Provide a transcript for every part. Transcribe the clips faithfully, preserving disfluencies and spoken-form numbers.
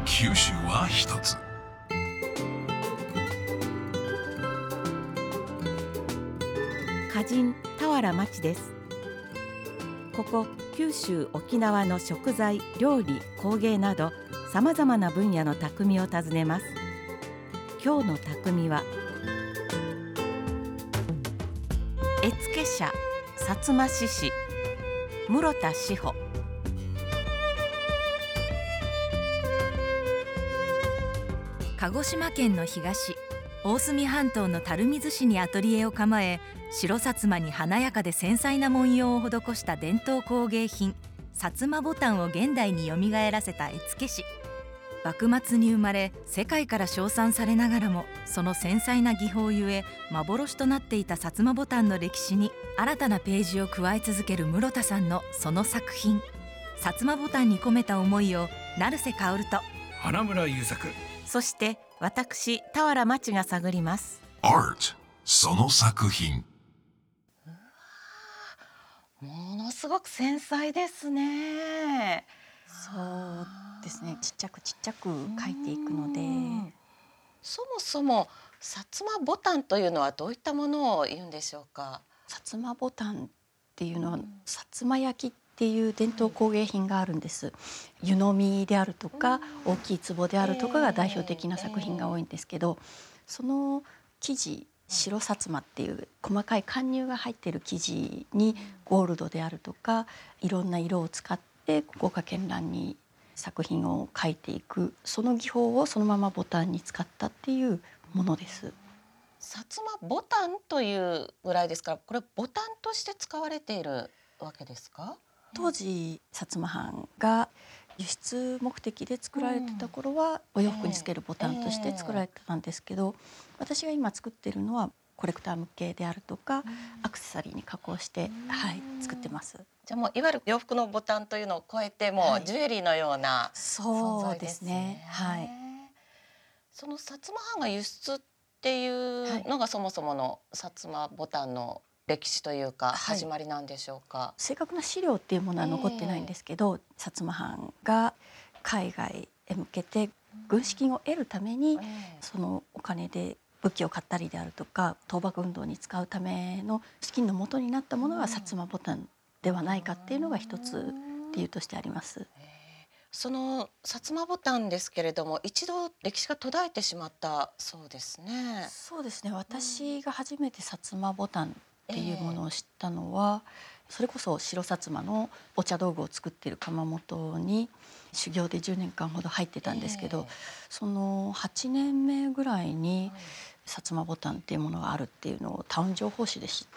九州は一つ。 歌人俵町です。ここ九州沖縄の食材、料理、工芸などさまざまな分野の匠を訪ねます。今日の匠は絵付け者、薩摩獅子室田志保。 鹿児島県の東大隅半島の垂水市にアトリエを構え、白薩摩に華やかで繊細な文様を施した伝統工芸品薩摩ボタンを現代によみがえらせた絵付け師。幕末に生まれ世界から称賛されながらも、その繊細な技法ゆえ幻となっていた薩摩ボタンの歴史に新たなページを加え続ける室田さんのその作品、薩摩ボタンに込めた思いを成瀬薫と花村優作、 そして私俵町が探ります。 Art その作品。 ものすごく繊細ですね。 そうですね、ちっちゃくちっちゃく描いていくので。 そもそも薩摩ボタンというのはどういったものを言うんでしょうか。 薩摩ボタンっていうのは、うん、薩摩焼っていう伝統工芸品があるんです。湯飲みであるとか、うん、大きい壺であるとかが代表的な作品が多いんですけど、えー、その生地、白薩摩っていう細かい貫入が入っている生地にゴールドであるとかいろんな色を使って豪華絢爛に作品を描いていく、その技法をそのままボタンに使ったっていうものです。 薩摩ボタンというぐらいですから、これボタンとして使われているわけですか。 当時薩摩藩が輸出目的で作られてた頃は、お洋服につけるボタンとして作られてたんですけど、私が今作ってるのはコレクター向けであるとか、アクセサリーに加工して、はい、作ってます。 じゃあもういわゆる洋服のボタンというのを超えて、もうジュエリーのような存在ですね。 はい、 その薩摩藩が輸出っていうのがそもそもの薩摩ボタンの歴史というか始まりなんでしょうか。はい、 正確な資料っていうものは残ってないんですけど、えー、薩摩藩が海外へ向けて軍資金を得るために、えー、そのお金で武器を買ったりであるとか倒幕運動に使うための資金の元になったものが薩摩ボタンではないかっていうのが一つ理由としてあります。えー、 その薩摩ボタンですけれども、一度歴史が途絶えてしまったそうですね。 そうですね、私が初めて薩摩ボタンっていうものを知ったのは、えー、それこそ白薩摩のお茶道具を作っている窯元に修行でじゅうねんかんほど入ってたんですけど、えー、そのはちねんめぐらいに薩摩ボタンっていうものがあるっていうのをタウン情報誌で知って、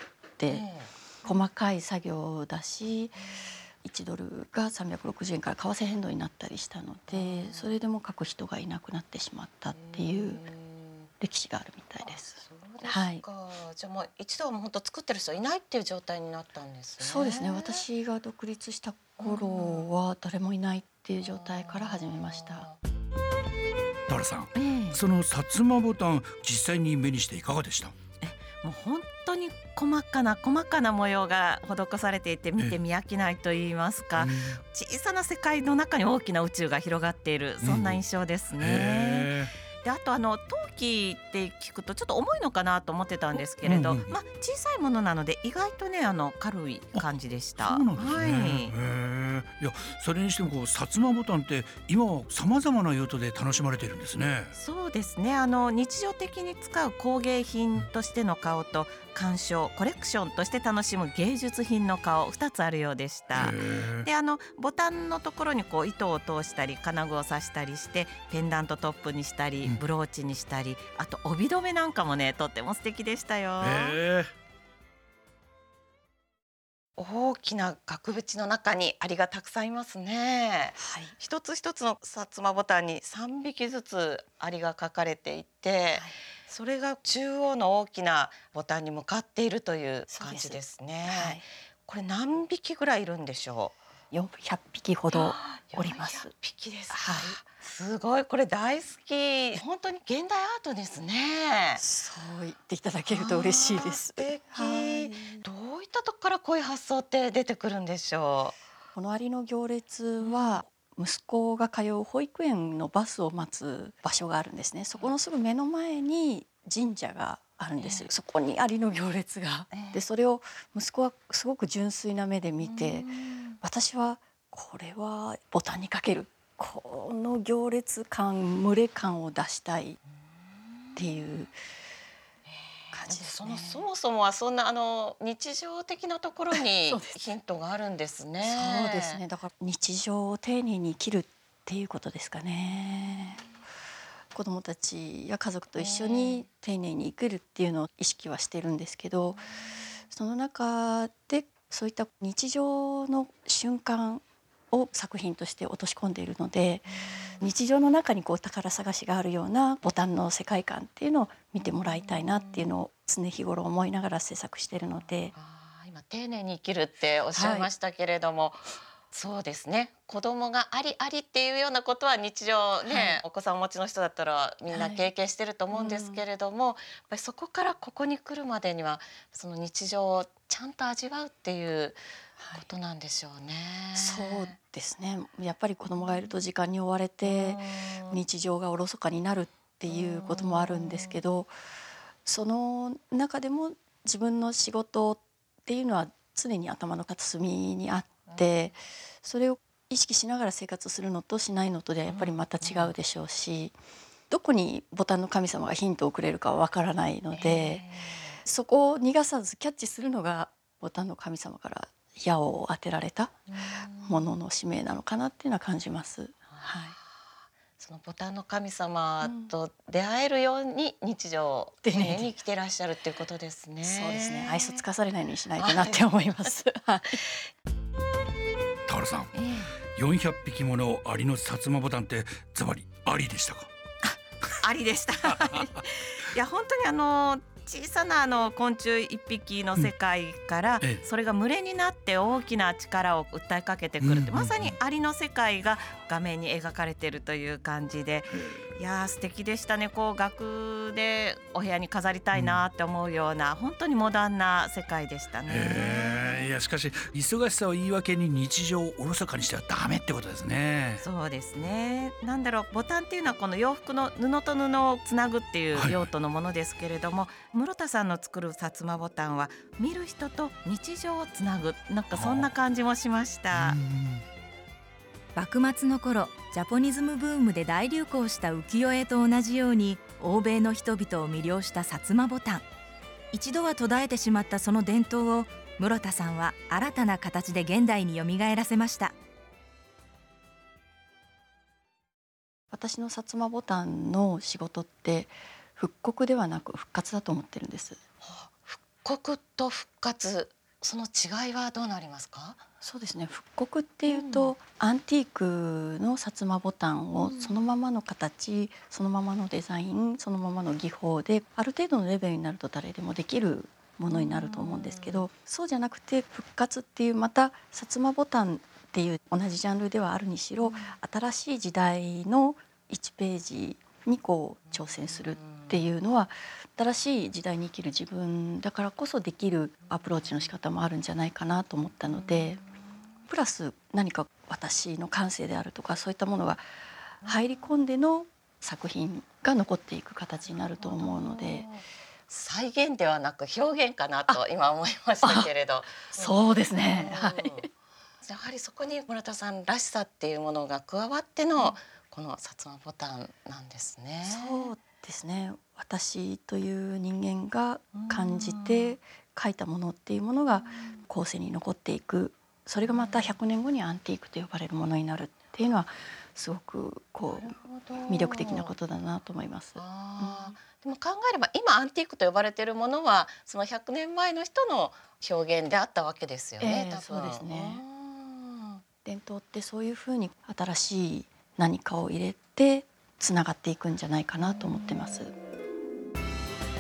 えー、細かい作業だし、いちドルがさんびゃくろくじゅうえんから為替変動になったりしたので、それでも書く人がいなくなってしまったっていう歴史があるみたいです。 そうですか。はい、じゃあもう一度はもう本当作ってる人いないっていう状態になったんですね。 そうですね、私が独立した頃は誰もいないっていう状態から始めました。 ダラさん、 えー、 その薩摩ボタン実際に目にしていかがでした？ えもう本当に細かな細かな模様が施されていて、見て見飽きないと言いますか、小さな世界の中に大きな宇宙が広がっている、そんな印象ですね。うん、であとあの陶器って聞くとちょっと重いのかなと思ってたんですけれど、うんうん、まあ、小さいものなので意外とねあの軽い感じでした。 そうなんですね。はい、へいやそれにしてもこう薩摩ボタンって今はさまざまな用途で楽しまれているんですね。 そうですね、あの日常的に使う工芸品としての顔と鑑賞コレクションとして楽しむ芸術品の顔ふたつあるようでした。であのボタンのところにこう糸を通したり金具を刺したりしてペンダントトップにしたり、うん、ブローチにしたり、あと帯留めなんかもねとっても素敵でしたよ。 大きな額縁の中にアリがたくさんいますね。はい、一つ一つの薩摩ボタンにさんびきずつアリが描かれていて、はい、それが中央の大きなボタンに向かっているという感じですね。はい、これ何匹ぐらいいるんでしょう？よんひゃくぴきほどおります。 よんひゃくぴきですか。はい、すごい、これ大好き。本当に現代アートですね。 そう言っていただけると嬉しいです。素敵。どういったとこからこういう発想って出てくるんでしょう？ このアリの行列は息子が通う保育園のバスを待つ場所があるんですね。そこのすぐ目の前に神社があるんです、えー、そこにアリの行列が、えー、でそれを息子はすごく純粋な目で見て、私はこれはボタンにかける、この行列感群れ感を出したいっていう感じですね。 そのそもそもはそんなあの日常的なところにヒントがあるんですね。 そうですね。だから日常を丁寧に生きるっていうことですかね。子どもたちや家族と一緒に丁寧に生きるっていうのを意識はしてるんですけど、その中でそういった日常の瞬間を作品として落とし込んでいるので、日常の中にこう宝探しがあるようなボタンの世界観っていうのを見てもらいたいなっていうのを常日頃思いながら制作しているので。 あ、今丁寧に生きるっておっしゃいましたけれども、はい、そうですね、子供がありありっていうようなことは日常ね、はい、お子さんお持ちの人だったらみんな経験してると思うんですけれども、はい、うん、やっぱりそこからここに来るまでにはその日常をちゃんと味わうっていうことなんでしょうね。 はい、そうですね。やっぱり子供がいると時間に追われて日常がおろそかになるっていうこともあるんですけど、その中でも自分の仕事っていうのは常に頭の片隅にあって、それを意識しながら生活するのとしないのとではやっぱりまた違うでしょうし、どこにボタンの神様がヒントをくれるかはわからないので、そこを逃がさずキャッチするのがボタンの神様から矢を当てられたものの使命なのかなっていうのは感じます。はい、 そのボタンの神様と出会えるように日常を丁寧に生きていらっしゃるっていうことですね。 そうですね。愛想つかされないようにしないとなって思います。 田原さん、えー、よんひゃっぴきものアリの薩摩ボタンってズバリありでしたか？ ありでした。いや本当にあの小さなあの昆虫一匹の世界から、うん、ええ、それが群れになって大きな力を訴えかけてくるって、うん、まさにアリの世界が画面に描かれているという感じで、いや素敵でしたね。こう額でお部屋に飾りたいなって思うような、うん、本当にモダンな世界でしたね。 えー、いやしかし忙しさを言い訳に日常をおろそかにしてはダメってことですね。 そうですね。なんだろう、ボタンっていうのはこの洋服の布と布をつなぐっていう用途のものですけれども、はい、室田さんの作る薩摩ボタンは見る人と日常をつなぐ、なんかそんな感じもしました。 幕末の頃ジャポニズムブームで大流行した浮世絵と同じように欧米の人々を魅了した薩摩ボタン。一度は途絶えてしまったその伝統を室田さんは新たな形で現代によみがえらせました。 私の薩摩ボタンの仕事って復刻ではなく復活だと思ってるんです。 復刻と復活、その違いはどうなりますか？ そうですね、復刻っていうと、うん、アンティークの薩摩ボタンをそのままの形、うん、そのままのデザイン、そのままの技法である程度のレベルになると誰でもできるものになると思うんですけど、うん、そうじゃなくて復活っていう、また薩摩ボタンっていう同じジャンルではあるにしろ、うん、新しい時代のいちページにこう挑戦するっていうのは、新しい時代に生きる自分だからこそできるアプローチの仕方もあるんじゃないかなと思ったので、プラス何か私の感性であるとかそういったものが入り込んでの作品が残っていく形になると思うので、 再現ではなく表現かなと今思いましたけれど。 そうですね、はい、 やはりそこに村田さんらしさっていうものが加わってのこの薩摩ボタンなんですね。 そうですね、私という人間が感じて描いたものっていうものが後世に残っていく、それがまたひゃくねんごにアンティークと呼ばれるものになるっていうのはすごくこう魅力的なことだなと思います。 あ、うん、でも考えれば今アンティークと呼ばれているものはそのひゃくねんまえの人の表現であったわけですよね。 えー、そうですね。伝統ってそういうふうに新しい何かを入れてつながっていくんじゃないかなと思ってます。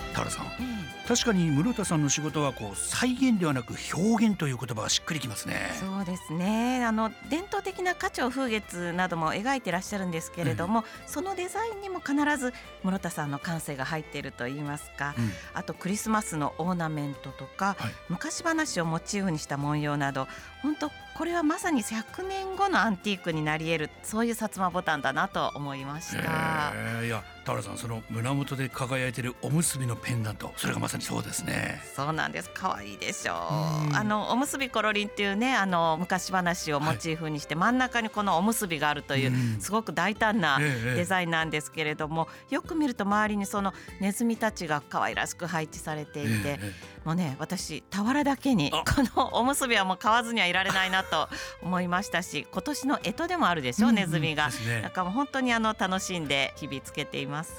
田原さん、 ええ確かに室田さんの仕事はこう再現ではなく表現という言葉がしっくりきますね。 そうですね。あの伝統的な花鳥風月なども描いてらっしゃるんですけれども、そのデザインにも必ず室田さんの感性が入っているといいますか、 うんあとクリスマスのオーナメントとか、 はい昔話をモチーフにした文様など、本当これはまさにひゃくねんごのアンティークになり得る、そういう薩摩ボタンだなと思いました。 えーいや田原さん、その胸元で輝いているおむすびのペンダント、それがまさにそうですね。 そうなんです。可愛いでしょうんう。あのおむすびコロリンっていうね、あの昔話をモチーフにして、真ん中にこのおむすびがあるという、 うんすごく大胆なええデザインなんですけれども、よく見ると周りにそのネズミたちが可愛らしく配置されていて、 えええもうね、私俵だけにあこのおむすびはもう買わずにはいられないなと思いましたし、今年の干支でもあるでしょ、 うんネズミが。 ですねだからもう本当にあの楽しんで日々つけています。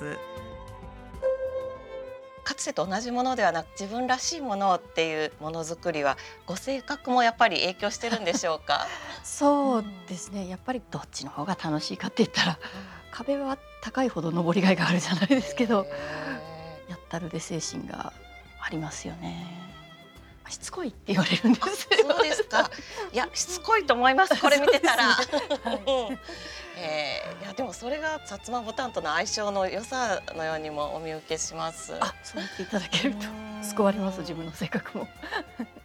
かつてと同じものではなく、自分らしいものっていうものづくりはご性格もやっぱり影響してるんでしょうか。 そうですね、やっぱりどっちの方が楽しいかって言ったら、壁は高いほど登りがいがあるじゃないですけど、 へやったるで精神がありますよね。しつこいって言われるんでーあ、 すよ。 そうですか。いや、しつこいと思います。これ見てたら。 そうですねはいうんえーいやでもそれが薩摩ボタンとの相性の良さのようにもお見受けします。 あ、そう言っていただけるとうん救われます、自分の性格も。